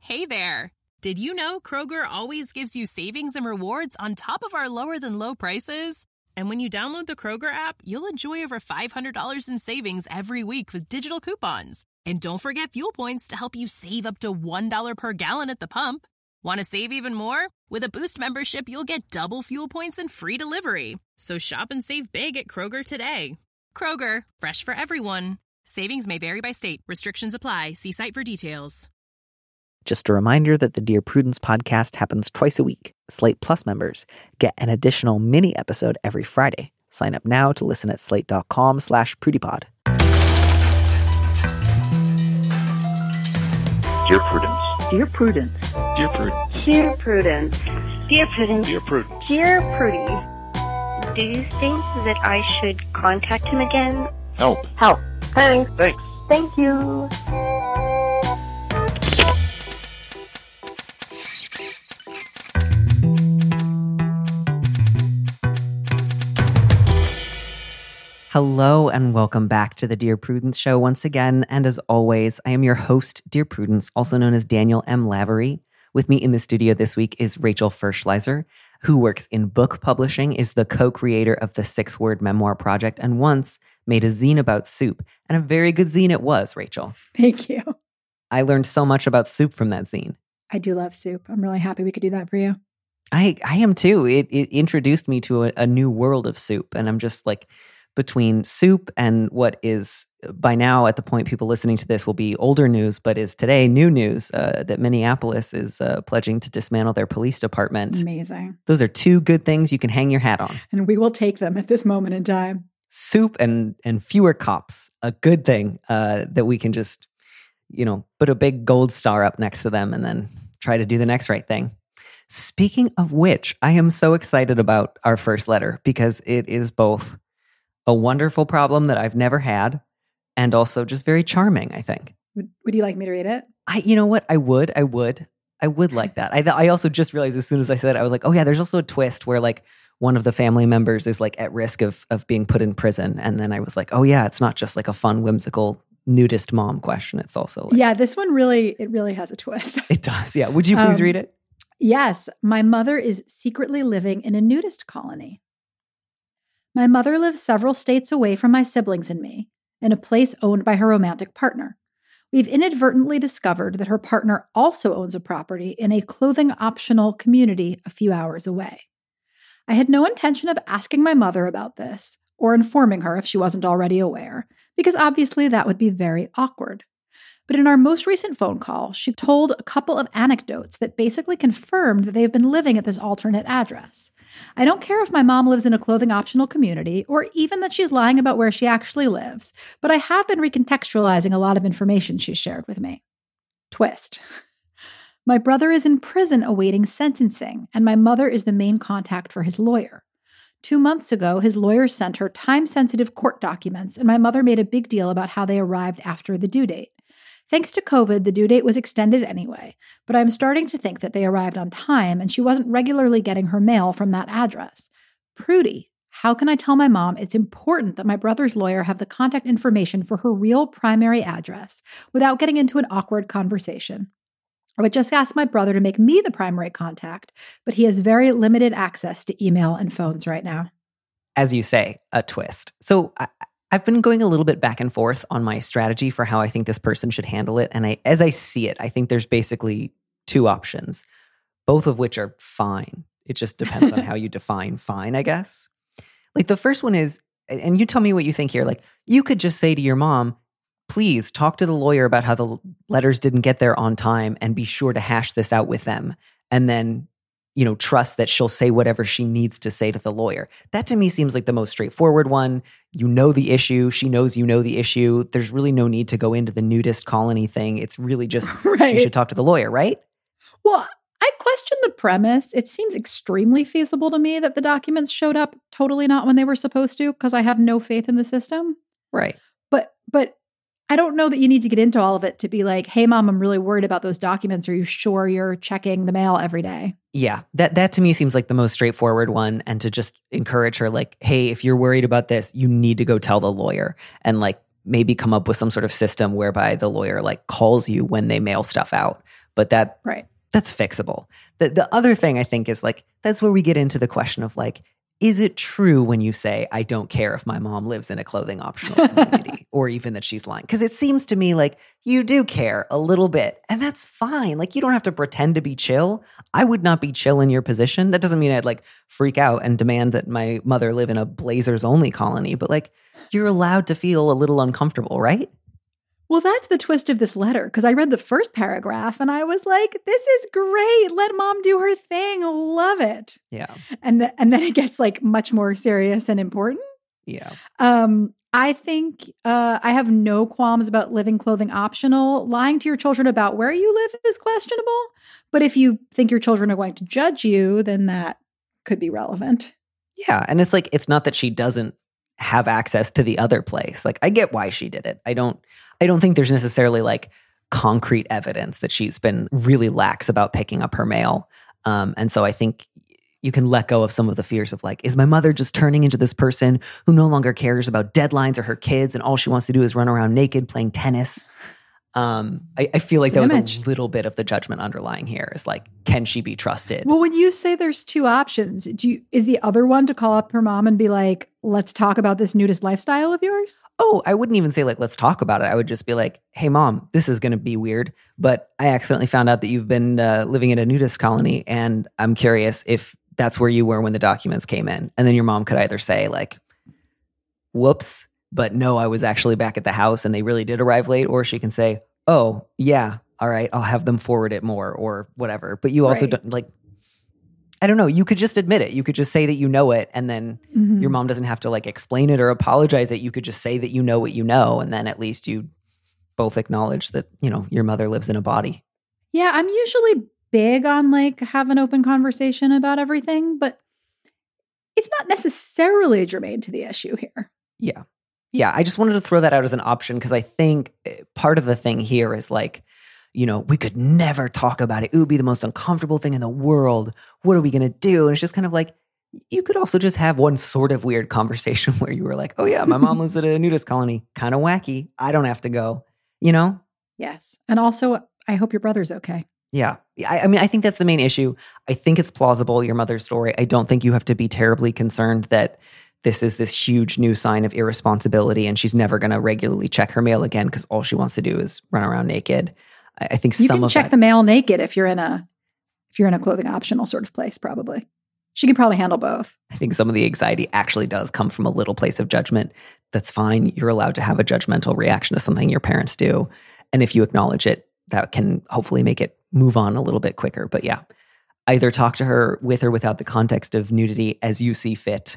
Hey there! Did you know Kroger always gives you savings and rewards on top of our lower-than-low prices? And when you download the Kroger app, you'll enjoy over $500 in savings every week with digital coupons. And don't forget fuel points to help you save up to $1 per gallon at the pump. Want to save even more? With a Boost membership, you'll get double fuel points and free delivery. So shop and save big at Kroger today. Kroger, fresh for everyone. Savings may vary by state. Restrictions apply. See site for details. Just a reminder that the Dear Prudence podcast happens twice a week. Slate Plus members get an additional mini episode every Friday. Sign up now to listen at slate.com/prudypod. Dear Prudence. Dear Prudence. Dear Prudence. Dear Prudence. Dear Prudence. Dear Prudence. Dear Prudy. Do you think that I should contact him again? Help. Help. Thanks. Thanks. Thank you. Hello and welcome back to the Dear Prudence Show once again. And as always, I am your host, Dear Prudence, also known as Daniel M. Lavery. With me in the studio this week is Rachel Ferschleiser, who works in book publishing, is the co-creator of the 6-Word Memoir Project, and once made a zine about soup. And a very good zine it was, Rachel. Thank you. I learned so much about soup from that zine. I do love soup. I'm really happy we could do that for you. I am too. It introduced me to a new world of soup. And I'm just like, between soup and what is by now at the point people listening to this will be older news, but is today new news that Minneapolis is pledging to dismantle their police department. Amazing. Those are two good things you can hang your hat on. And we will take them at this moment in time. Soup and fewer cops, a good thing that we can just, put a big gold star up next to them and then try to do the next right thing. Speaking of which, I am so excited about our first letter because it is both a wonderful problem that I've never had, and also just very charming, I think. Would you like me to read it? You know what? I would like that. I also just realized as soon as I said it, I was like, oh yeah, there's also a twist where like one of the family members is like at risk of being put in prison. And then I was like, oh yeah, it's not just like a fun, whimsical nudist mom question. It's also like, yeah, this one really has a twist. It does. Yeah. Would you please read it? Yes. My mother is secretly living in a nudist colony. My mother lives several states away from my siblings and me, in a place owned by her romantic partner. We've inadvertently discovered that her partner also owns a property in a clothing-optional community a few hours away. I had no intention of asking my mother about this, or informing her if she wasn't already aware, because obviously that would be very awkward. But in our most recent phone call, she told a couple of anecdotes that basically confirmed that they've been living at this alternate address. I don't care if my mom lives in a clothing-optional community, or even that she's lying about where she actually lives, but I have been recontextualizing a lot of information she shared with me. Twist. My brother is in prison awaiting sentencing, and my mother is the main contact for his lawyer. 2 months ago, his lawyer sent her time-sensitive court documents, and my mother made a big deal about how they arrived after the due date. Thanks to COVID, the due date was extended anyway, but I'm starting to think that they arrived on time and she wasn't regularly getting her mail from that address. Prudy, how can I tell my mom it's important that my brother's lawyer have the contact information for her real primary address without getting into an awkward conversation? I would just ask my brother to make me the primary contact, but he has very limited access to email and phones right now. As you say, a twist. So I've been going a little bit back and forth on my strategy for how I think this person should handle it. And as I see it, I think there's basically two options, both of which are fine. It just depends on how you define fine, I guess. Like the first one is, and you tell me what you think here, like you could just say to your mom, please talk to the lawyer about how the letters didn't get there on time and be sure to hash this out with them. And then trust that she'll say whatever she needs to say to the lawyer. That to me seems like the most straightforward one. You know the issue. She knows you know the issue. There's really no need to go into the nudist colony thing. It's really just right. She should talk to the lawyer, right? Well, I question the premise. It seems extremely feasible to me that the documents showed up totally not when they were supposed to because I have no faith in the system. Right. But I don't know that you need to get into all of it to be like, hey, mom, I'm really worried about those documents. Are you sure you're checking the mail every day? Yeah, that to me seems like the most straightforward one. And to just encourage her like, hey, if you're worried about this, you need to go tell the lawyer and like maybe come up with some sort of system whereby the lawyer like calls you when they mail stuff out. but Right. that's fixable. The other thing I think is like, that's where we get into the question of like, is it true when you say, I don't care if my mom lives in a clothing optional community or even that she's lying? Because it seems to me like you do care a little bit, and that's fine. Like, you don't have to pretend to be chill. I would not be chill in your position. That doesn't mean I'd like freak out and demand that my mother live in a Blazers only colony, but like, you're allowed to feel a little uncomfortable, right? Well, that's the twist of this letter, because I read the first paragraph and I was like, this is great. Let mom do her thing. Love it. Yeah. And then it gets like much more serious and important. Yeah. I think I have no qualms about living clothing optional. Lying to your children about where you live is questionable. But if you think your children are going to judge you, then that could be relevant. Yeah. And it's like, it's not that she doesn't have access to the other place. Like, I get why she did it. I don't think there's necessarily like concrete evidence that she's been really lax about picking up her mail. And so I think you can let go of some of the fears of like, is my mother just turning into this person who no longer cares about deadlines or her kids and all she wants to do is run around naked playing tennis? I feel like that was a little bit of the judgment underlying here is like, can she be trusted? Well, when you say there's two options, is the other one to call up her mom and be like, let's talk about this nudist lifestyle of yours? Oh, I wouldn't even say like, let's talk about it. I would just be like, hey mom, this is going to be weird, but I accidentally found out that you've been living in a nudist colony, and I'm curious if that's where you were when the documents came in. And then your mom could either say like, whoops, but no, I was actually back at the house and they really did arrive late. Or she can say, oh, yeah, all right, I'll have them forward it more or whatever. But you also don't like, I don't know, you could just admit it. You could just say that you know it, and then your mom doesn't have to like explain it or apologize it. You could just say that you know what you know, and then at least you both acknowledge that, you know, your mother lives in a body. Yeah, I'm usually big on like have an open conversation about everything, but it's not necessarily germane to the issue here. Yeah. Yeah, I just wanted to throw that out as an option because I think part of the thing here is like, you know, we could never talk about it. It would be the most uncomfortable thing in the world. What are we going to do? And it's just kind of like, you could also just have one sort of weird conversation where you were like, oh yeah, my mom lives at a nudist colony. Kind of wacky. I don't have to go, you know? Yes. And also, I hope your brother's okay. Yeah. I mean, I think that's the main issue. I think it's plausible, your mother's story. I don't think you have to be terribly concerned that this is this huge new sign of irresponsibility and she's never going to regularly check her mail again because all she wants to do is run around naked. I think you can check the mail naked if you're in a clothing optional sort of place, probably. She could probably handle both. I think some of the anxiety actually does come from a little place of judgment. That's fine. You're allowed to have a judgmental reaction to something your parents do. And if you acknowledge it, that can hopefully make it move on a little bit quicker. But yeah, either talk to her with or without the context of nudity as you see fit.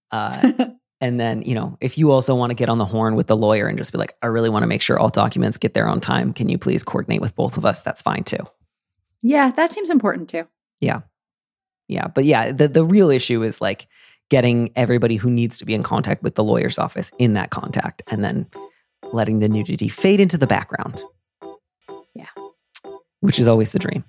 And then, you know, if you also want to get on the horn with the lawyer and just be like, I really want to make sure all documents get there on time. Can you please coordinate with both of us? That's fine too. Yeah, that seems important too. Yeah. Yeah. But yeah, the real issue is like getting everybody who needs to be in contact with the lawyer's office in that contact and then letting the nudity fade into the background. Yeah. Which is always the dream.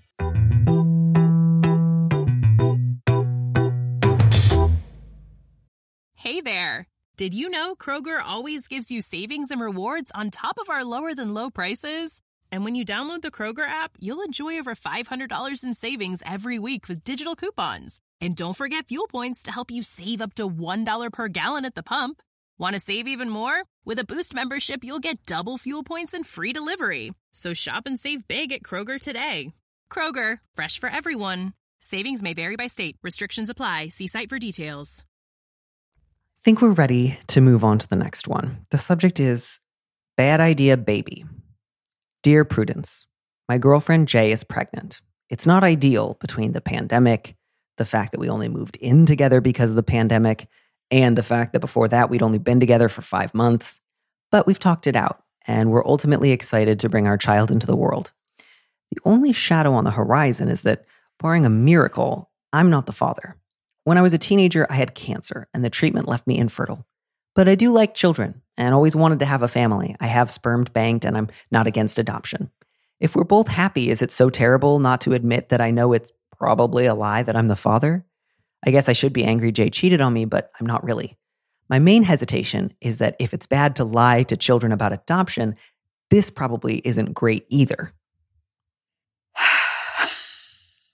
Hey there. Did you know Kroger always gives you savings and rewards on top of our lower than low prices? And when you download the Kroger app, you'll enjoy over $500 in savings every week with digital coupons. And don't forget fuel points to help you save up to $1 per gallon at the pump. Want to save even more? With a Boost membership, you'll get double fuel points and free delivery. So shop and save big at Kroger today. Kroger, fresh for everyone. Savings may vary by state. Restrictions apply. See site for details. I think we're ready to move on to the next one. The subject is Bad Idea Baby. Dear Prudence, my girlfriend Jay is pregnant. It's not ideal between the pandemic, the fact that we only moved in together because of the pandemic, and the fact that before that we'd only been together for 5 months. But we've talked it out, and we're ultimately excited to bring our child into the world. The only shadow on the horizon is that, barring a miracle, I'm not the father. When I was a teenager, I had cancer, and the treatment left me infertile. But I do like children, and always wanted to have a family. I have sperm banked, and I'm not against adoption. If we're both happy, is it so terrible not to admit that I know it's probably a lie that I'm the father? I guess I should be angry Jay cheated on me, but I'm not really. My main hesitation is that if it's bad to lie to children about adoption, this probably isn't great either.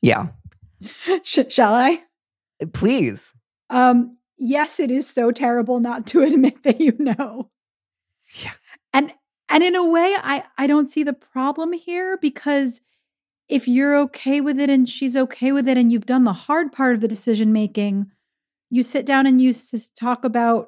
Yeah. Shall I? Please. Yes, it is so terrible not to admit that you know. Yeah. And in a way, I don't see the problem here, because if you're okay with it and she's okay with it and you've done the hard part of the decision making, you sit down and you talk about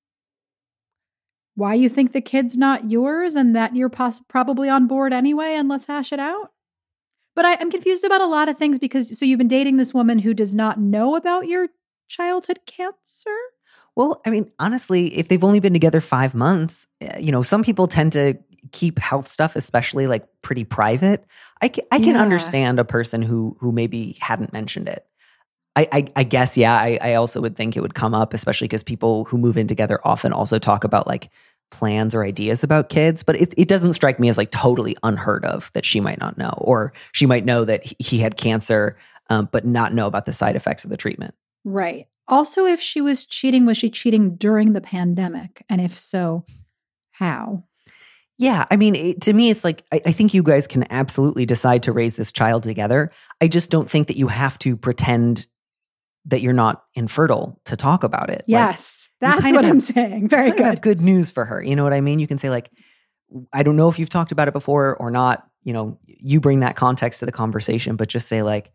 why you think the kid's not yours and that you're probably on board anyway, and let's hash it out. But I'm confused about a lot of things, because so you've been dating this woman who does not know about your childhood cancer? Well, I mean, honestly, if they've only been together 5 months, some people tend to keep health stuff, especially like pretty private. I can understand a person who maybe hadn't mentioned it. I guess, yeah, I also would think it would come up, especially because people who move in together often also talk about like plans or ideas about kids. But it doesn't strike me as like totally unheard of that she might not know, or she might know that he had cancer, but not know about the side effects of the treatment. Right. Also, if she was cheating, was she cheating during the pandemic? And if so, how? Yeah, I mean, to me, it's like, I think you guys can absolutely decide to raise this child together. I just don't think that you have to pretend that you're not infertile to talk about it. Yes, that's what I'm saying. Very good. Have good news for her. You know what I mean? You can say like, I don't know if you've talked about it before or not. You bring that context to the conversation, but just say like,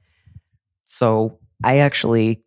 so I actually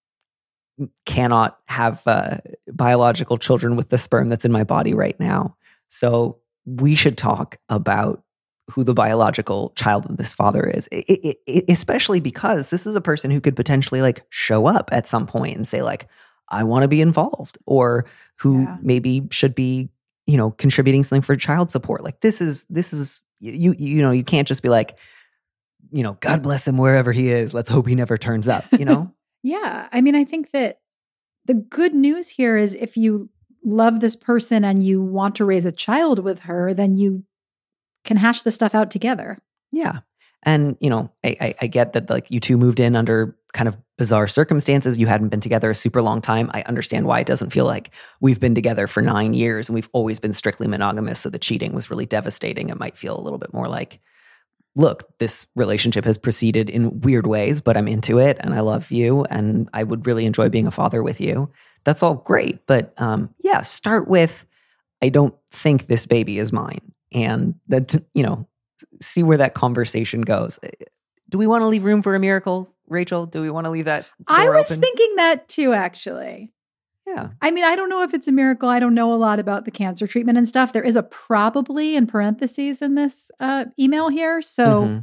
cannot have biological children with the sperm that's in my body right now. So we should talk about who the biological child of this father is, especially because this is a person who could potentially like show up at some point and say like, I want to be involved, or who maybe should be, contributing something for child support. Like this is you can't just be like, God bless him wherever he is. Let's hope he never turns up, Yeah. I mean, I think that the good news here is if you love this person and you want to raise a child with her, then you can hash the stuff out together. Yeah. And, I get that like you two moved in under kind of bizarre circumstances. You hadn't been together a super long time. I understand why it doesn't feel like we've been together for 9 years and we've always been strictly monogamous. So the cheating was really devastating. It might feel a little bit more like, look, this relationship has proceeded in weird ways, but I'm into it and I love you and I would really enjoy being a father with you. That's all great. But start with, I don't think this baby is mine. And that, see where that conversation goes. Do we want to leave room for a miracle, Rachel? Do we want to leave that door I was open? thinking that too, actually. Yeah. I mean, I don't know if it's a miracle. I don't know a lot about the cancer treatment and stuff. There is a probably in parentheses in this email here. So,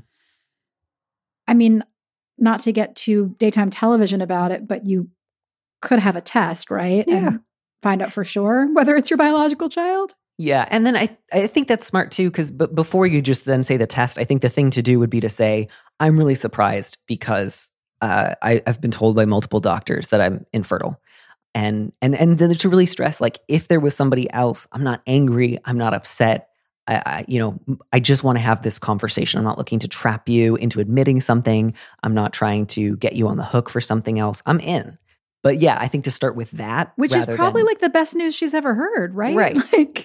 I mean, not to get too daytime television about it, but you could have a test, right? Yeah. And find out for sure whether it's your biological child. Yeah. And then I think that's smart too, because before you just then say the test, I think the thing to do would be to say, I'm really surprised because I've been told by multiple doctors that I'm infertile. And then to really stress, like, if there was somebody else, I'm not angry, I'm not upset. I just want to have this conversation. I'm not looking to trap you into admitting something. I'm not trying to get you on the hook for something else. I'm in. But yeah, I think to start with that. Which is probably like the best news she's ever heard, right? Right. Like,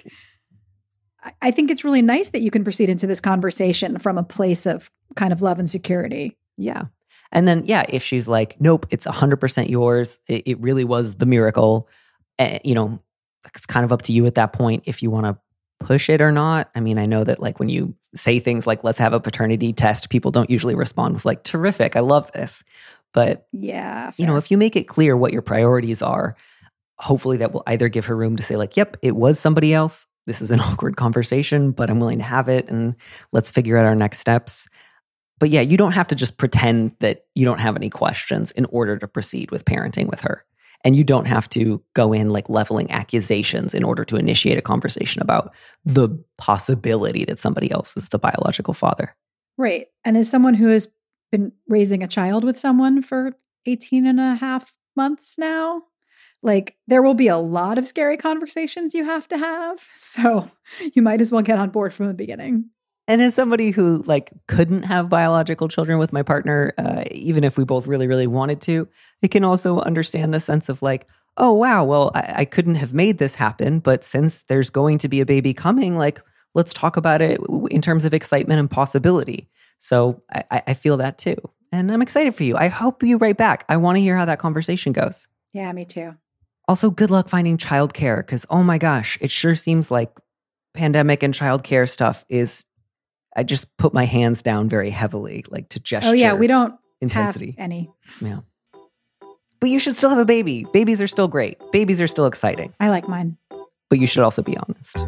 I think it's really nice that you can proceed into this conversation from a place of kind of love and security. Yeah. And then, if she's like, nope, it's 100% yours. It really was the miracle. It's kind of up to you at that point if you want to push it or not. I mean, I know that like when you say things like, let's have a paternity test, people don't usually respond with like, terrific, I love this. But, yeah, fair. If you make it clear what your priorities are, hopefully that will either give her room to say like, yep, it was somebody else. This is an awkward conversation, but I'm willing to have it and let's figure out our next steps. But yeah, you don't have to just pretend that you don't have any questions in order to proceed with parenting with her. And you don't have to go in like leveling accusations in order to initiate a conversation about the possibility that somebody else is the biological father. Right. And as someone who has been raising a child with someone for 18 and a half months now, like there will be a lot of scary conversations you have to have. So you might as well get on board from the beginning. And as somebody who like couldn't have biological children with my partner, even if we both really, really wanted to, it can also understand the sense of like, oh, wow, well, I couldn't have made this happen. But since there's going to be a baby coming, like, let's talk about it in terms of excitement and possibility. So I feel that too. And I'm excited for you. I hope you write back. I want to hear how that conversation goes. Yeah, me too. Also, good luck finding childcare because, oh my gosh, it sure seems like pandemic and childcare stuff is, I just put my hands down very heavily, like to gesture. Oh yeah, we don't intensity. have any. Yeah. But you should still have a baby. Babies are still great. Babies are still exciting. I like mine. But you should also be honest.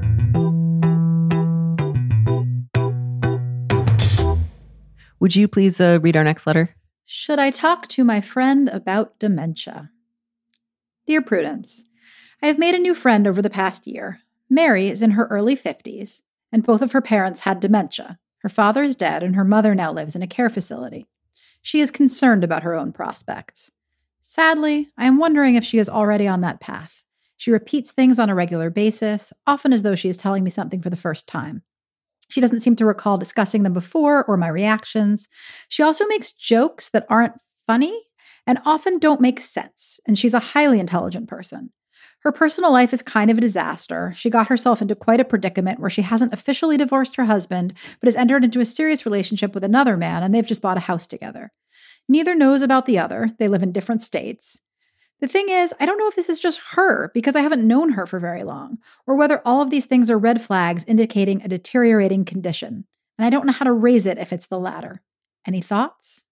Would you please read our next letter? Should I talk to my friend about dementia? Dear Prudence, I have made a new friend over the past year. Mary is in her early 50s, and both of her parents had dementia. Her father is dead, and her mother now lives in a care facility. She is concerned about her own prospects. Sadly, I am wondering if she is already on that path. She repeats things on a regular basis, often as though she is telling me something for the first time. She doesn't seem to recall discussing them before or my reactions. She also makes jokes that aren't funny and often don't make sense, and she's a highly intelligent person. Her personal life is kind of a disaster. She got herself into quite a predicament where she hasn't officially divorced her husband, but has entered into a serious relationship with another man, and they've just bought a house together. Neither knows about the other. They live in different states. The thing is, I don't know if this is just her, because I haven't known her for very long, or whether all of these things are red flags indicating a deteriorating condition, and I don't know how to raise it if it's the latter. Any thoughts?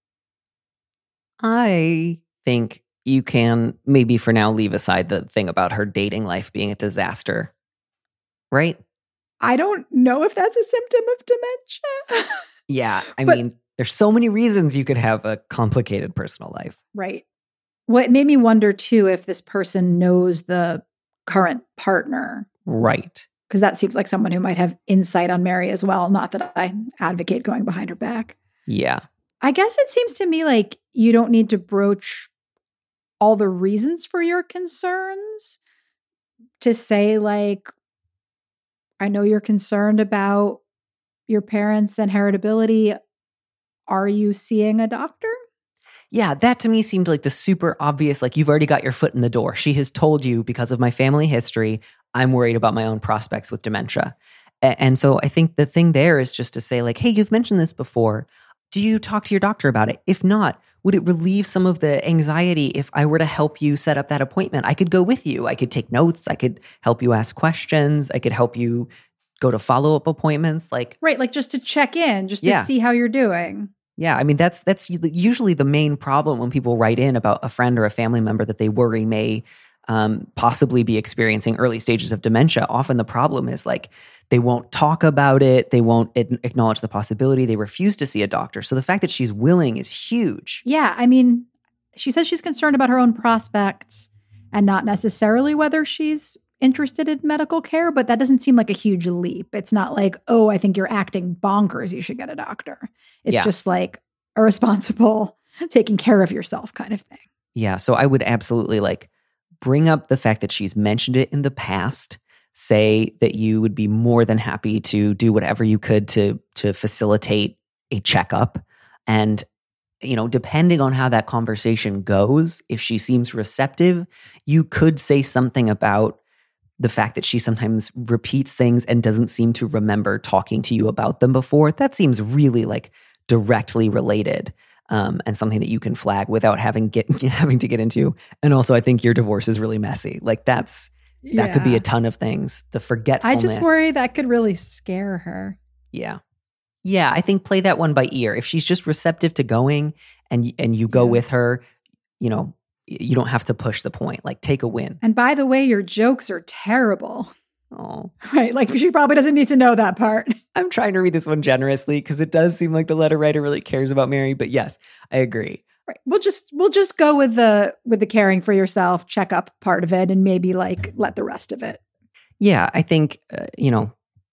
I think you can maybe for now leave aside the thing about her dating life being a disaster, right? I don't know if that's a symptom of dementia. Yeah, I mean, there's so many reasons you could have a complicated personal life. Right. Well, it made me wonder, too, if this person knows the current partner. Right. Because that seems like someone who might have insight on Mary as well. Not that I advocate going behind her back. Yeah. I guess it seems to me like you don't need to broach all the reasons for your concerns to say, like, I know you're concerned about your parents' and heritability. Are you seeing a doctor? Yeah, that to me seemed like the super obvious, like you've already got your foot in the door. She has told you because of my family history, I'm worried about my own prospects with dementia. And so I think the thing there is just to say like, hey, you've mentioned this before. Do you talk to your doctor about it? If not, would it relieve some of the anxiety if I were to help you set up that appointment? I could go with you. I could take notes. I could help you ask questions. I could help you go to follow-up appointments. Right, like just to check in, just to see how you're doing. Yeah, I mean, that's usually the main problem when people write in about a friend or a family member that they worry may possibly be experiencing early stages of dementia. Often the problem is like they won't talk about it. They won't acknowledge the possibility. They refuse to see a doctor. So the fact that she's willing is huge. Yeah, I mean, she says she's concerned about her own prospects and not necessarily whether she's interested in medical care, but that doesn't seem like a huge leap. It's not like, oh, I think you're acting bonkers, you should get a doctor. It's just like a responsible taking care of yourself kind of thing. Yeah, so I would absolutely like bring up the fact that she's mentioned it in the past, say that you would be more than happy to do whatever you could to facilitate a checkup. And, you know, depending on how that conversation goes, if she seems receptive, you could say something about the fact that she sometimes repeats things and doesn't seem to remember talking to you about them before. That seems really like directly related. And something that you can flag without having to get into. And also, I think your divorce is really messy. Like that could be a ton of things. The forgetfulness. I just worry that could really scare her. Yeah. Yeah, I think play that one by ear. If she's just receptive to going and you go with her, you know, you don't have to push the point. Like take a win. And by the way, your jokes are terrible. Oh, right. Like she probably doesn't need to know that part. I'm trying to read this one generously because it does seem like the letter writer really cares about Mary. But yes, I agree. Right. We'll just go with the caring for yourself, check up part of it, and maybe like let the rest of it. Yeah, I think you know,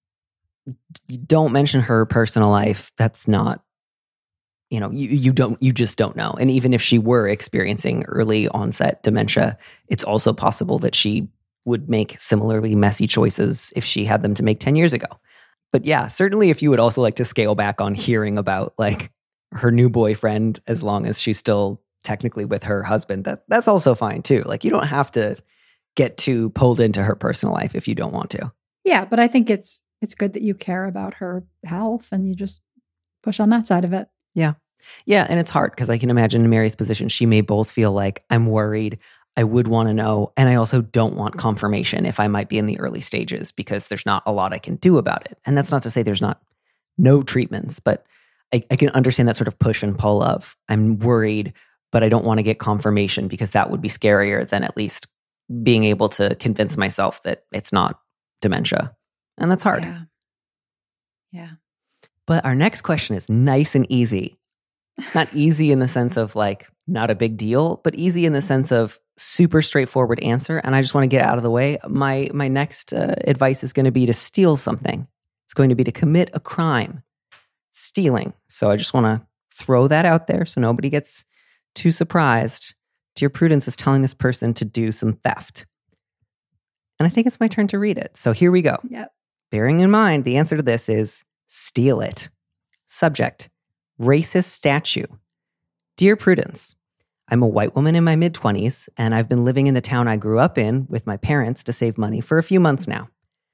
don't mention her personal life. That's not, you know, you just don't know. And even if she were experiencing early onset dementia, it's also possible that she would make similarly messy choices if she had them to make 10 years ago. But yeah, certainly if you would also like to scale back on hearing about like her new boyfriend, as long as she's still technically with her husband, that's also fine too. Like you don't have to get too pulled into her personal life if you don't want to. Yeah, but I think it's good that you care about her health and you just push on that side of it. Yeah. Yeah, and it's hard because I can imagine in Mary's position, she may both feel like I'm worried, I would want to know, and I also don't want confirmation if I might be in the early stages because there's not a lot I can do about it. And that's not to say there's not no treatments, but I can understand that sort of push and pull of I'm worried, but I don't want to get confirmation because that would be scarier than at least being able to convince myself that it's not dementia. And that's hard. Yeah. But our next question is nice and easy. Not easy in the sense of like not a big deal, but easy in the sense of super straightforward answer. And I just want to get out of the way. My next advice is going to be to steal something. It's going to be to commit a crime, stealing. So I just want to throw that out there so nobody gets too surprised. Dear Prudence is telling this person to do some theft. And I think it's my turn to read it. So here we go. Yep. Bearing in mind, the answer to this is steal it. Subject, racist statue. Dear Prudence, I'm a white woman in my mid-20s, and I've been living in the town I grew up in with my parents to save money for a few months now.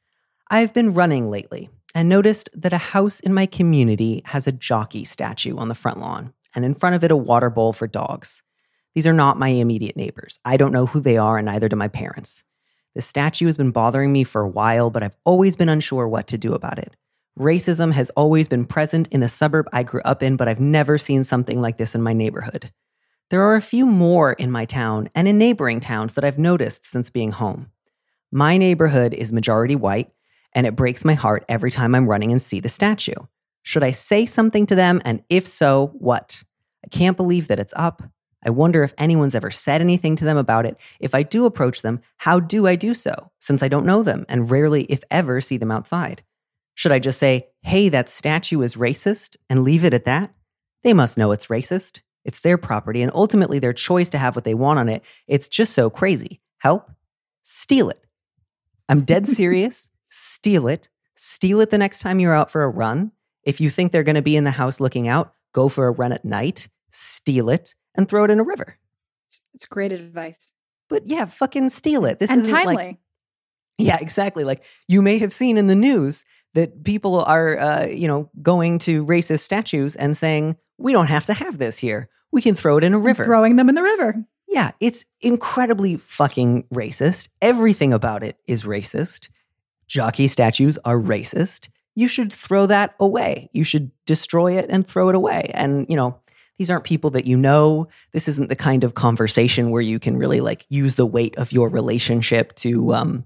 I've been running lately and noticed that a house in my community has a jockey statue on the front lawn, and in front of it a water bowl for dogs. These are not my immediate neighbors. I don't know who they are, and neither do my parents. The statue has been bothering me for a while, but I've always been unsure what to do about it. Racism has always been present in the suburb I grew up in, but I've never seen something like this in my neighborhood. There are a few more in my town and in neighboring towns that I've noticed since being home. My neighborhood is majority white, and it breaks my heart every time I'm running and see the statue. Should I say something to them, and if so, what? I can't believe that it's up. I wonder if anyone's ever said anything to them about it. If I do approach them, how do I do so, since I don't know them and rarely, if ever, see them outside? Should I just say, hey, that statue is racist, and leave it at that? They must know it's racist. It's their property and ultimately their choice to have what they want on it. It's just so crazy. Help? Steal it. I'm dead serious. Steal it. Steal it the next time you're out for a run. If you think they're going to be in the house looking out, go for a run at night. Steal it and throw it in a river. It's great advice. But yeah, fucking steal it. This and isn't timely. like, yeah, exactly. Like you may have seen in the news that people are, going to racist statues and saying, we don't have to have this here. We can throw it in a river. Throwing them in the river. Yeah, it's incredibly fucking racist. Everything about it is racist. Jockey statues are racist. You should throw that away. You should destroy it and throw it away. And, these aren't people that you know. This isn't the kind of conversation where you can really like use the weight of your relationship to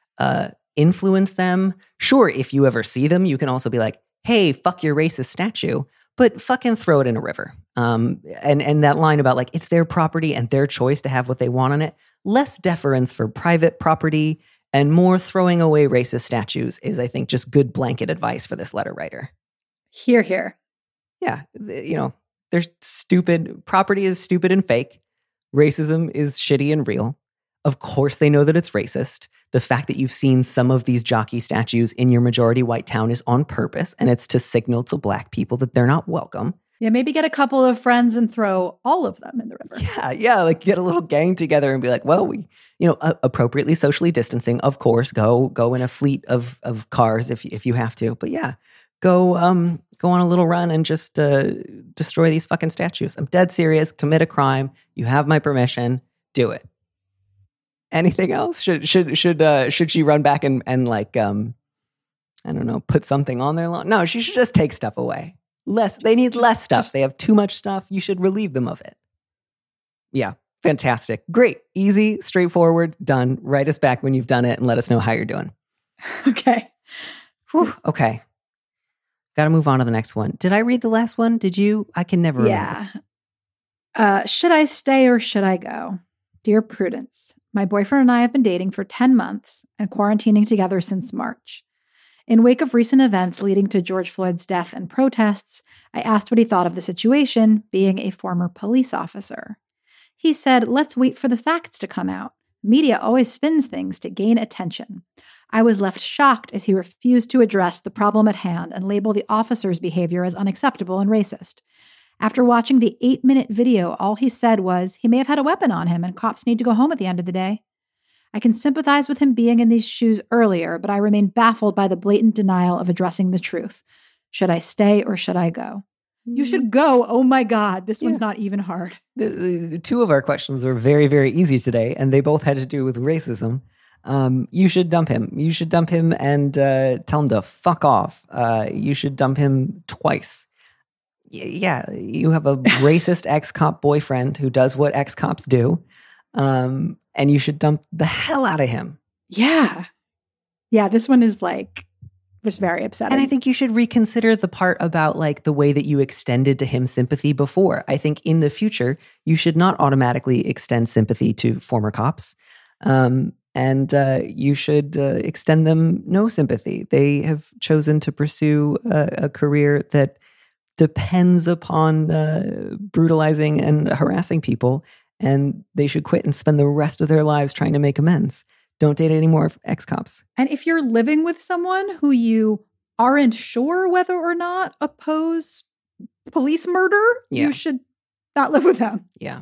influence them. Sure, if you ever see them, you can also be like, hey, fuck your racist statue, but fucking throw it in a river. And that line about like, it's their property and their choice to have what they want on it. Less deference for private property and more throwing away racist statues is, I think, just good blanket advice for this letter writer. Hear, hear. Yeah, there's stupid. Property is stupid and fake. Racism is shitty and real. Of course they know that it's racist. The fact that you've seen some of these jockey statues in your majority white town is on purpose, and it's to signal to Black people that they're not welcome. Yeah, maybe get a couple of friends and throw all of them in the river. Yeah, like get a little gang together and be like, well, we, appropriately socially distancing, of course, go in a fleet of cars if you have to. But yeah, go on a little run and just destroy these fucking statues. I'm dead serious. Commit a crime. You have my permission. Do it. Anything else? Should she run back and like I don't know, put something on their lawn? No, she should just take stuff away. They need less stuff. They have too much stuff. You should relieve them of it. Yeah, fantastic. Great. Easy, straightforward, done. Write us back when you've done it and let us know how you're doing. Okay. Whew, okay. Got to move on to the next one. Did I read the last one? Did you? I can never remember. Yeah. Should I stay or should I go? Dear Prudence, my boyfriend and I have been dating for 10 months and quarantining together since March. In wake of recent events leading to George Floyd's death and protests, I asked what he thought of the situation, being a former police officer. He said, let's wait for the facts to come out. Media always spins things to gain attention. I was left shocked as he refused to address the problem at hand and label the officer's behavior as unacceptable and racist. After watching the 8-minute video, all he said was he may have had a weapon on him and cops need to go home at the end of the day. I can sympathize with him being in these shoes earlier, but I remain baffled by the blatant denial of addressing the truth. Should I stay or should I go? You should go. Oh my God, this one's not even hard. Two of our questions were very, very easy today, and they both had to do with racism. You should dump him. You should dump him and tell him to fuck off. You should dump him twice. Yeah, you have a racist ex-cop boyfriend who does what ex-cops do, and you should dump the hell out of him. Yeah. Yeah, this one is like just very upsetting. And I think you should reconsider the part about like the way that you extended to him sympathy before. I think in the future, you should not automatically extend sympathy to former cops. And you should extend them no sympathy. They have chosen to pursue a career that depends upon brutalizing and harassing people, and they should quit and spend the rest of their lives trying to make amends. Don't date any more ex-cops. And if you're living with someone who you aren't sure whether or not oppose police murder, you should not live with them. Yeah.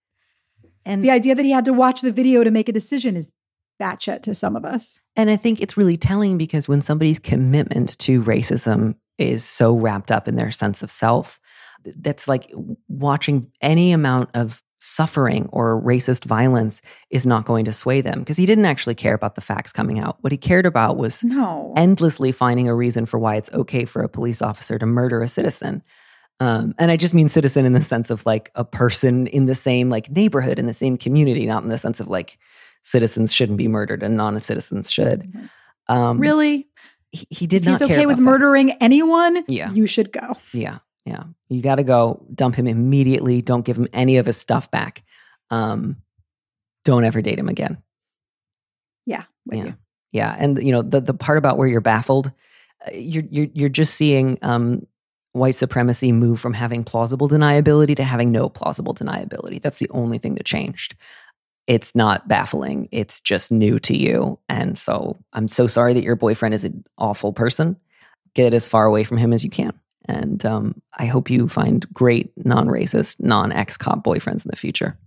And the idea that he had to watch the video to make a decision is batshit to some of us. And I think it's really telling because when somebody's commitment to racism is so wrapped up in their sense of self, that's like watching any amount of suffering or racist violence is not going to sway them because he didn't actually care about the facts coming out. What he cared about was endlessly finding a reason for why it's okay for a police officer to murder a citizen. And I just mean citizen in the sense of like a person in the same like neighborhood, in the same community, not in the sense of like citizens shouldn't be murdered and non-citizens should. Really? He did if not he's care okay with about murdering anyone, Yeah. you should go. Yeah. Yeah. You got to go dump him immediately. Don't give him any of his stuff back. Don't ever date him again. Yeah. With you. Yeah. And you know, the part about where you're baffled, you're just seeing white supremacy move from having plausible deniability to having no plausible deniability. That's the only thing that changed. It's not baffling. It's just new to you. And so I'm so sorry that your boyfriend is an awful person. Get as far away from him as you can. And I hope you find great non-racist, non-ex-cop boyfriends in the future.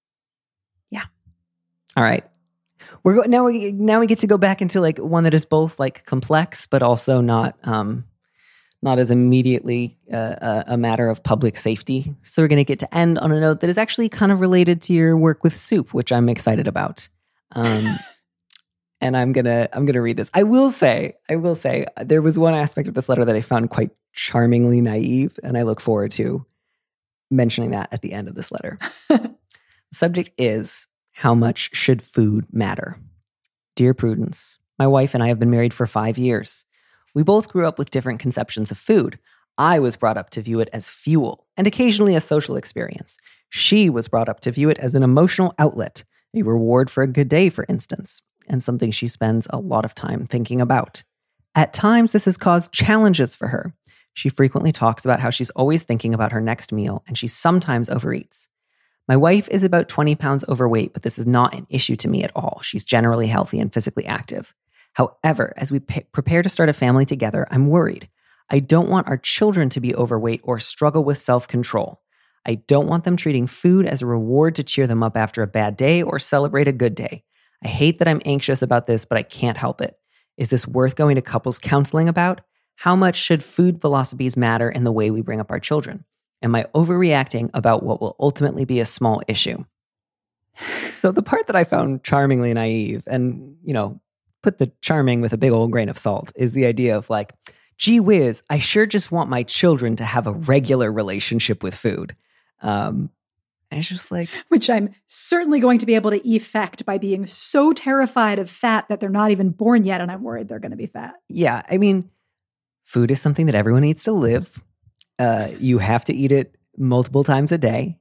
Yeah. All right. Now we get to go back into like one that is both like complex, but also not as immediately a matter of public safety. So we're going to get to end on a note that is actually kind of related to your work with soup, which I'm excited about. And I'm gonna read this. I will say, there was one aspect of this letter that I found quite charmingly naive, and I look forward to mentioning that at the end of this letter. The subject is, how much should food matter? Dear Prudence, my wife and I have been married for 5 years. We both grew up with different conceptions of food. I was brought up to view it as fuel and occasionally a social experience. She was brought up to view it as an emotional outlet, a reward for a good day, for instance, and something she spends a lot of time thinking about. At times, this has caused challenges for her. She frequently talks about how she's always thinking about her next meal, and she sometimes overeats. My wife is about 20 pounds overweight, but this is not an issue to me at all. She's generally healthy and physically active. However, as we prepare to start a family together, I'm worried. I don't want our children to be overweight or struggle with self-control. I don't want them treating food as a reward to cheer them up after a bad day or celebrate a good day. I hate that I'm anxious about this, but I can't help it. Is this worth going to couples counseling about? How much should food philosophies matter in the way we bring up our children? Am I overreacting about what will ultimately be a small issue? So the part that I found charmingly naive, and, you know, put the charming with a big old grain of salt, is the idea of like, gee whiz, I sure just want my children to have a regular relationship with food. And it's just like... Which I'm certainly going to be able to effect by being so terrified of fat that they're not even born yet, and I'm worried they're going to be fat. Yeah, I mean, food is something that everyone needs to live. You have to eat it multiple times a day.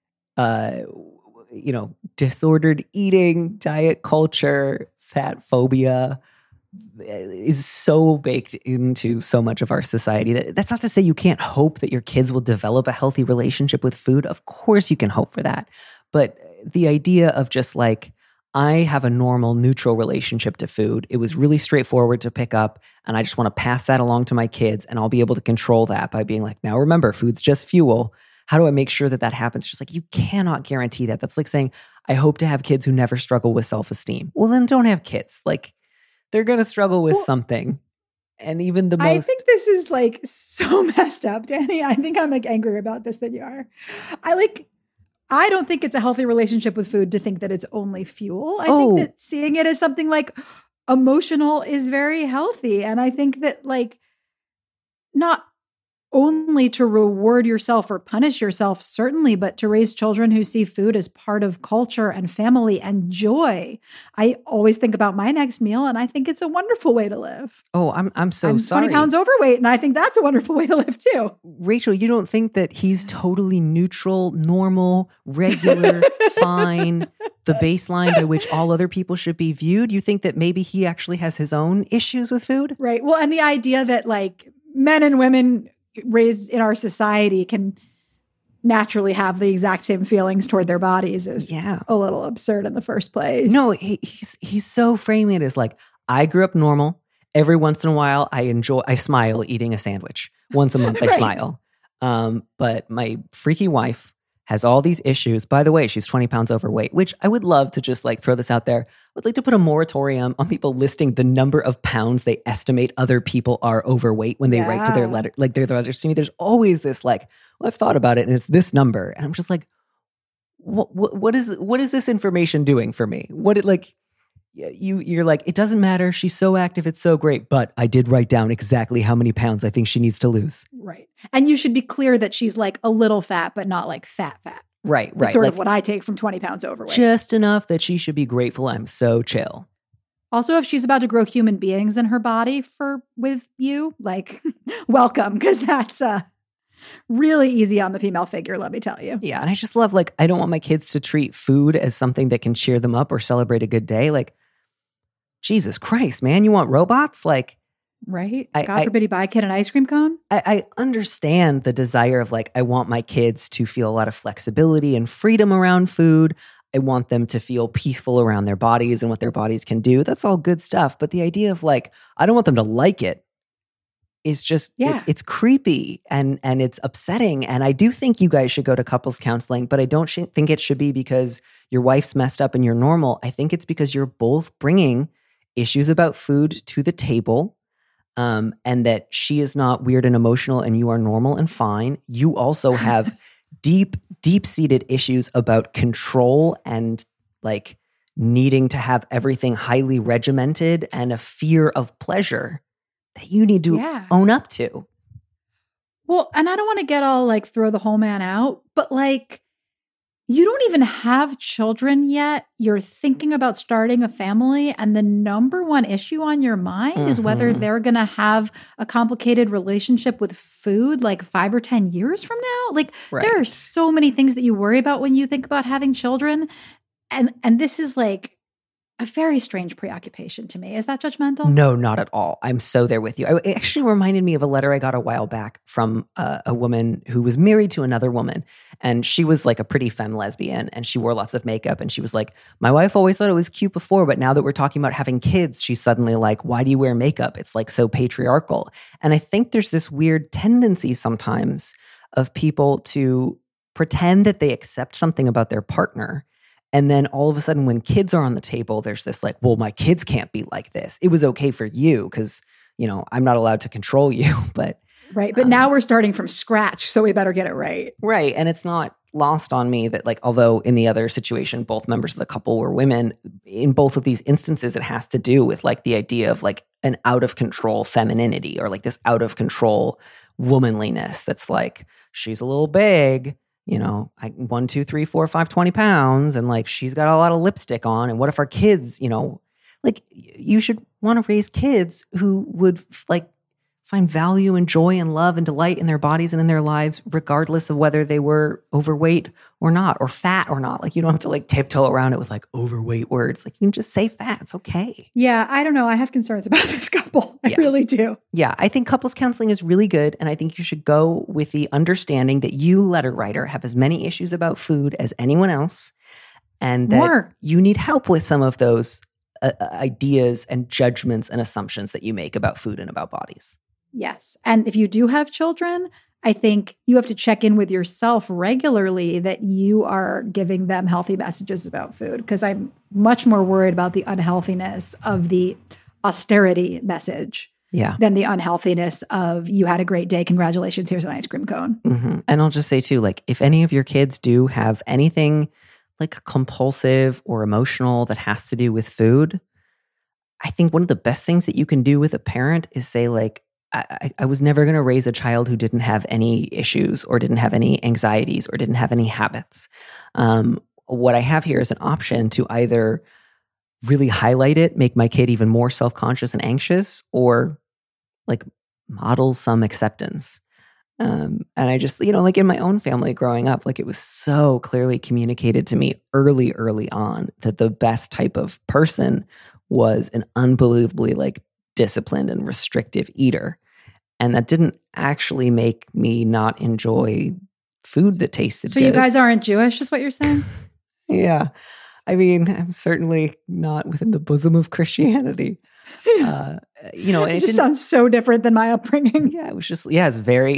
You know, disordered eating, diet culture, fat phobia is so baked into so much of our society. That's not to say you can't hope that your kids will develop a healthy relationship with food. Of course you can hope for that. But the idea of just like, I have a normal, neutral relationship to food. It was really straightforward to pick up, and I just want to pass that along to my kids, and I'll be able to control that by being like, now remember, food's just fuel. How do I make sure that that happens? Just like, you cannot guarantee that. That's like saying, I hope to have kids who never struggle with self-esteem. Well, then don't have kids. Like, they're going to struggle with something. And even the most... I think this is like so messed up, Danny. I think I'm like angrier about this than you are. I don't think it's a healthy relationship with food to think that it's only fuel. I think that seeing it as something like emotional is very healthy. And I think that like not only to reward yourself or punish yourself, certainly, but to raise children who see food as part of culture and family and joy. I always think about my next meal, and I think it's a wonderful way to live. Oh, I'm sorry. 20 pounds overweight, and I think that's a wonderful way to live too. Rachel, you don't think that he's totally neutral, normal, regular, fine, the baseline by which all other people should be viewed? You think that maybe he actually has his own issues with food? Right. Well, and the idea that like men and women raised in our society can naturally have the exact same feelings toward their bodies is a little absurd in the first place. No, he's so framing it as like, I grew up normal. Every once in a while, I smile eating a sandwich. Once a month, I smile. But my freaky wife has all these issues. By the way, she's 20 pounds overweight, which I would love to just like throw this out there. I would like to put a moratorium on people listing the number of pounds they estimate other people are overweight when they write to their letters to me. There's always this like, well, I've thought about it and it's this number. And I'm just like, what is this information doing for me? You're like, it doesn't matter. She's so active. It's so great. But I did write down exactly how many pounds I think she needs to lose. Right. And you should be clear that she's like a little fat, but not like fat. Right. That's sort of what I take from 20 pounds overweight. Just enough that she should be grateful I'm so chill. Also, if she's about to grow human beings in her body with you, like, welcome, because that's really easy on the female figure, let me tell you. Yeah. And I just love, like, I don't want my kids to treat food as something that can cheer them up or celebrate a good day. Like, Jesus Christ, man, you want robots? Like, right? God forbid you buy a kid an ice cream cone. I understand the desire of like, I want my kids to feel a lot of flexibility and freedom around food. I want them to feel peaceful around their bodies and what their bodies can do. That's all good stuff. But the idea of like, I don't want them to like it is just, it's creepy and it's upsetting. And I do think you guys should go to couples counseling, but I don't think it should be because your wife's messed up and you're normal. I think it's because you're both bringing issues about food to the table. And that she is not weird and emotional and you are normal and fine. You also have deep-seated issues about control and like needing to have everything highly regimented and a fear of pleasure that you need to own up to. Well, and I don't want to get all like throw the whole man out, but like you don't even have children yet. You're thinking about starting a family. And the number one issue on your mind is whether they're going to have a complicated relationship with food like 5 or 10 years from now. Like there are so many things that you worry about when you think about having children. And this is like a very strange preoccupation to me. Is that judgmental? No, not at all. I'm so there with you. It actually reminded me of a letter I got a while back from a woman who was married to another woman. And she was like a pretty femme lesbian and she wore lots of makeup. And she was like, my wife always thought it was cute before, but now that we're talking about having kids, she's suddenly like, why do you wear makeup? It's like so patriarchal. And I think there's this weird tendency sometimes of people to pretend that they accept something about their partner. And then all of a sudden when kids are on the table, there's this like, well, my kids can't be like this. It was okay for you because, you know, I'm not allowed to control you. But now we're starting from scratch, so we better get it right. Right. And it's not lost on me that like, although in the other situation, both members of the couple were women, in both of these instances, it has to do with like the idea of like an out of control femininity or like this out of control womanliness that's like, she's a little big. You know, 1, 2, 3, 4, 5, 20 pounds. And like, she's got a lot of lipstick on. And what if our kids, you know, like you should want to raise kids who would like find value and joy and love and delight in their bodies and in their lives, regardless of whether they were overweight or not, or fat or not. Like you don't have to like tiptoe around it with like overweight words. Like you can just say fat. It's okay. Yeah. I don't know. I have concerns about this couple. I really do. Yeah. I think couples counseling is really good. And I think you should go with the understanding that you, letter writer, have as many issues about food as anyone else. And that you need help with some of those ideas and judgments and assumptions that you make about food and about bodies. Yes. And if you do have children, I think you have to check in with yourself regularly that you are giving them healthy messages about food, because I'm much more worried about the unhealthiness of the austerity message than the unhealthiness of you had a great day. Congratulations. Here's an ice cream cone. Mm-hmm. And I'll just say too, like if any of your kids do have anything like compulsive or emotional that has to do with food, I think one of the best things that you can do with a parent is say like, I was never going to raise a child who didn't have any issues or didn't have any anxieties or didn't have any habits. What I have here is an option to either really highlight it, make my kid even more self-conscious and anxious, or like model some acceptance. And I just, like in my own family growing up, like it was so clearly communicated to me early on that the best type of person was an unbelievably like disciplined and restrictive eater. And that didn't actually make me not enjoy food that tasted good. So you guys aren't Jewish is what you're saying? Yeah. I mean, I'm certainly not within the bosom of Christianity. It just sounds so different than my upbringing. Yeah, it was just, it's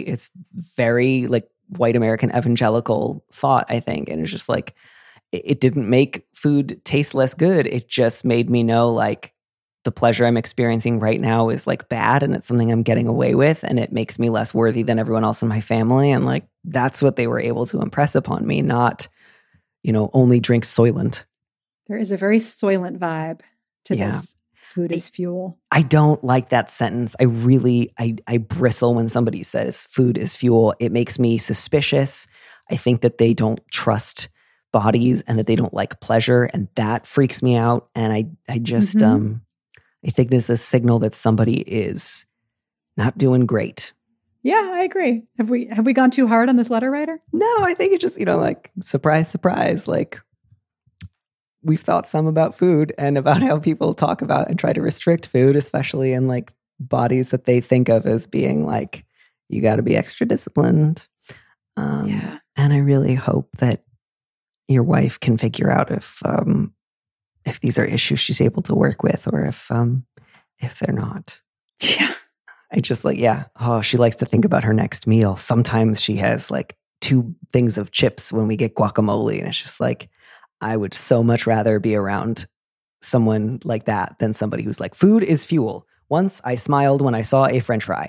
very like white American evangelical thought, I think. And it's just like, it didn't make food taste less good. It just made me know like the pleasure I'm experiencing right now is like bad and it's something I'm getting away with and it makes me less worthy than everyone else in my family. And like, that's what they were able to impress upon me, not, only drink Soylent. There is a very Soylent vibe to this. Food is fuel. I don't like that sentence. I really, I bristle when somebody says food is fuel. It makes me suspicious. I think that they don't trust bodies and that they don't like pleasure. And that freaks me out. And I just, I think this is a signal that somebody is not doing great. Yeah, I agree. Have we gone too hard on this letter writer? No, I think it just, like surprise, surprise, like we've thought some about food and about how people talk about and try to restrict food, especially in like bodies that they think of as being like, you got to be extra disciplined. And I really hope that your wife can figure out if these are issues she's able to work with or if they're not. Yeah. I just like, she likes to think about her next meal. Sometimes she has like 2 things of chips when we get guacamole. And it's just like, I would so much rather be around someone like that than somebody who's like, food is fuel. Once I smiled when I saw a French fry.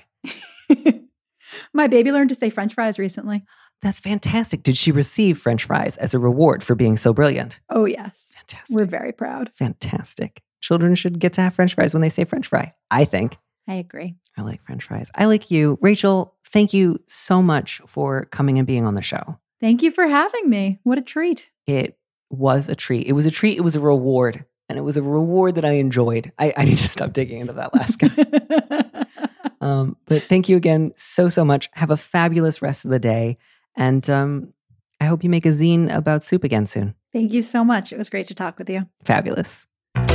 My baby learned to say French fries recently. That's fantastic. Did she receive French fries as a reward for being so brilliant? Oh, yes. Fantastic. We're very proud. Fantastic. Children should get to have French fries when they say French fry, I think. I agree. I like French fries. I like you. Rachel, thank you so much for coming and being on the show. Thank you for having me. What a treat. It was a treat. It was a treat. It was a reward. And it was a reward that I enjoyed. I need to stop digging into that last guy. But thank you again so much. Have a fabulous rest of the day. And I hope you make a zine about soup again soon. Thank you so much. It was great to talk with you. Fabulous.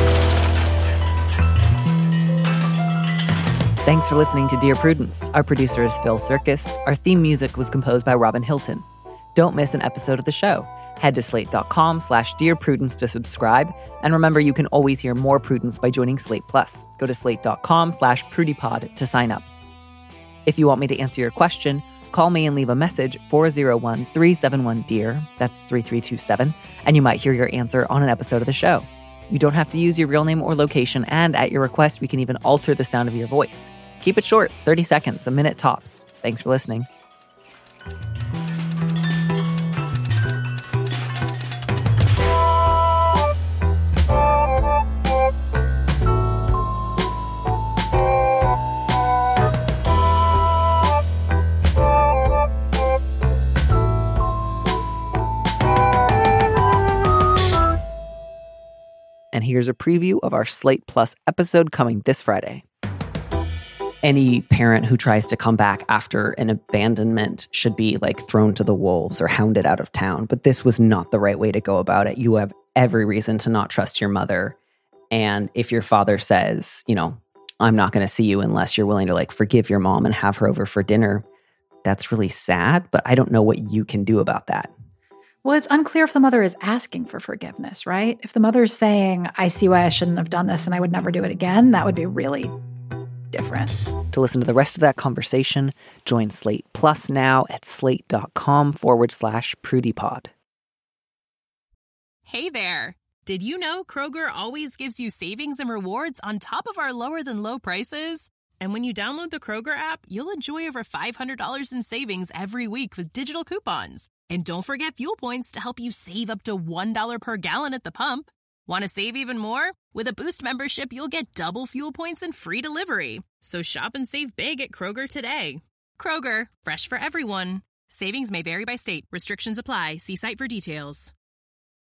Thanks for listening to Dear Prudence. Our producer is Phil Circus. Our theme music was composed by Robin Hilton. Don't miss an episode of the show. Head to slate.com/Dear Prudence to subscribe. And remember, you can always hear more Prudence by joining Slate Plus. Go to slate.com/PrudyPod to sign up. If you want me to answer your question, call me and leave a message 401-371-DEAR. That's 3327. And you might hear your answer on an episode of the show. You don't have to use your real name or location. And at your request, we can even alter the sound of your voice. Keep it short, 30 seconds, a minute tops. Thanks for listening. And here's a preview of our Slate Plus episode coming this Friday. Any parent who tries to come back after an abandonment should be like thrown to the wolves or hounded out of town. But this was not the right way to go about it. You have every reason to not trust your mother. And if your father says, I'm not going to see you unless you're willing to like forgive your mom and have her over for dinner, that's really sad. But I don't know what you can do about that. Well, it's unclear if the mother is asking for forgiveness, right? If the mother is saying, I see why I shouldn't have done this and I would never do it again, that would be really different. To listen to the rest of that conversation, join Slate Plus now at slate.com/PrudyPod. Hey there. Did you know Kroger always gives you savings and rewards on top of our lower than low prices? And when you download the Kroger app, you'll enjoy over $500 in savings every week with digital coupons. And don't forget fuel points to help you save up to $1 per gallon at the pump. Want to save even more? With a Boost membership, you'll get double fuel points and free delivery. So shop and save big at Kroger today. Kroger, fresh for everyone. Savings may vary by state. Restrictions apply. See site for details.